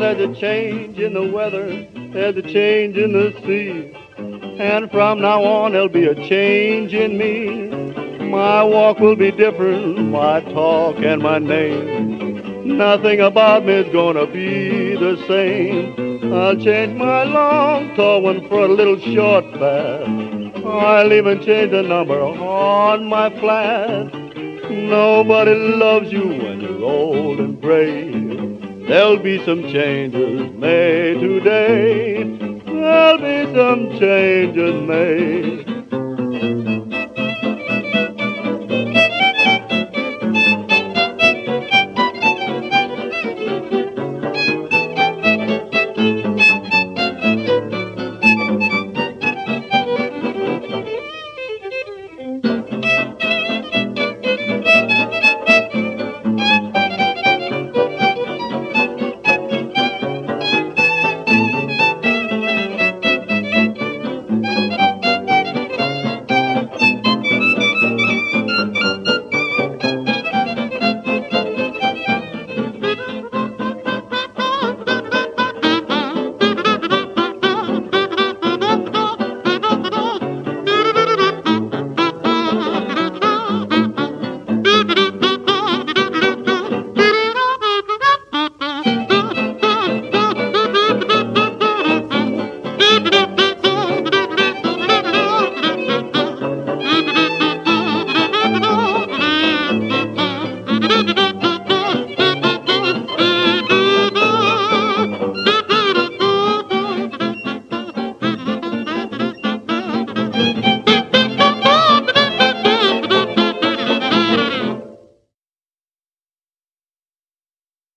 there's a change in the weather, there's a change in the sea. And from now on there'll be a change in me. My walk will be different, my talk and my name. Nothing about me is gonna be the same. I'll change my long tall one for a little short fast. I'll even change the number on my flat. Nobody loves you when you're old and gray. There'll be some changes made today. There'll be some changes made.